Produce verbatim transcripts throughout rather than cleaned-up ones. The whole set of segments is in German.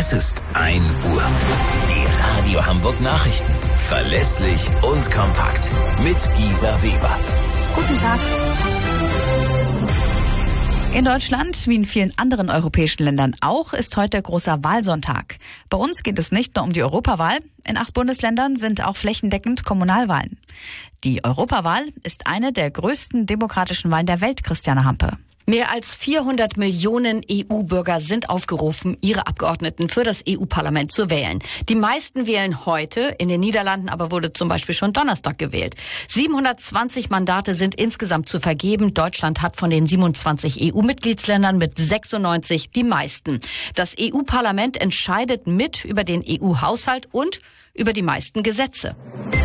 Es ist ein Uhr. Die Radio Hamburg Nachrichten. Verlässlich und kompakt. Mit Gisa Weber. Guten Tag. In Deutschland, wie in vielen anderen europäischen Ländern auch, ist heute großer Wahlsonntag. Bei uns geht es nicht nur um die Europawahl. In acht Bundesländern sind auch flächendeckend Kommunalwahlen. Die Europawahl ist eine der größten demokratischen Wahlen der Welt, Christiane Hampe. Mehr als vierhundert Millionen E U-Bürger sind aufgerufen, ihre Abgeordneten für das E U-Parlament zu wählen. Die meisten wählen heute, in den Niederlanden aber wurde zum Beispiel schon Donnerstag gewählt. siebenhundertzwanzig Mandate sind insgesamt zu vergeben. Deutschland hat von den siebenundzwanzig E U-Mitgliedsländern mit sechsundneunzig die meisten. Das E U-Parlament entscheidet mit über den E U-Haushalt und über die meisten Gesetze.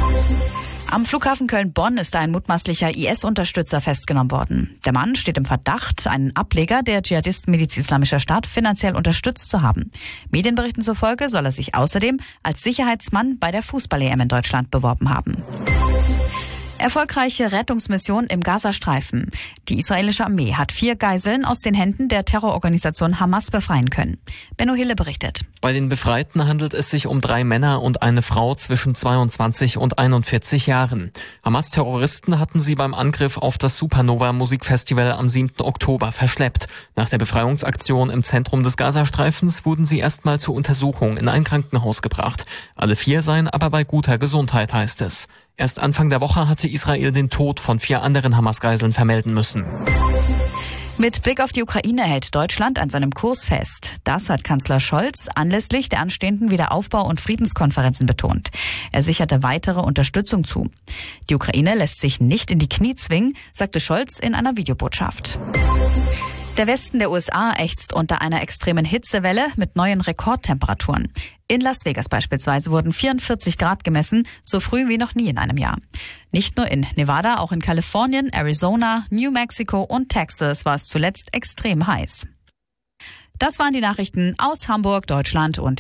Am Flughafen Köln-Bonn ist ein mutmaßlicher I S-Unterstützer festgenommen worden. Der Mann steht im Verdacht, einen Ableger der Dschihadisten-Miliz Islamischer Staat finanziell unterstützt zu haben. Medienberichten zufolge soll er sich außerdem als Sicherheitsmann bei der Fußball-E M in Deutschland beworben haben. Erfolgreiche Rettungsmission im Gazastreifen. Die israelische Armee hat vier Geiseln aus den Händen der Terrororganisation Hamas befreien können. Benno Hille berichtet. Bei den Befreiten handelt es sich um drei Männer und eine Frau zwischen zweiundzwanzig und einundvierzig Jahren. Hamas-Terroristen hatten sie beim Angriff auf das Supernova-Musikfestival am siebten Oktober verschleppt. Nach der Befreiungsaktion im Zentrum des Gazastreifens wurden sie erstmal zur Untersuchung in ein Krankenhaus gebracht. Alle vier seien aber bei guter Gesundheit, heißt es. Erst Anfang der Woche hatte Israel den Tod von vier anderen Hamas-Geiseln vermelden müssen. Mit Blick auf die Ukraine hält Deutschland an seinem Kurs fest. Das hat Kanzler Scholz anlässlich der anstehenden Wiederaufbau- und Friedenskonferenzen betont. Er sicherte weitere Unterstützung zu. Die Ukraine lässt sich nicht in die Knie zwingen, sagte Scholz in einer Videobotschaft. Der Westen der U S A ächzt unter einer extremen Hitzewelle mit neuen Rekordtemperaturen. In Las Vegas beispielsweise wurden vierundvierzig Grad gemessen, so früh wie noch nie in einem Jahr. Nicht nur in Nevada, auch in Kalifornien, Arizona, New Mexico und Texas war es zuletzt extrem heiß. Das waren die Nachrichten aus Hamburg, Deutschland und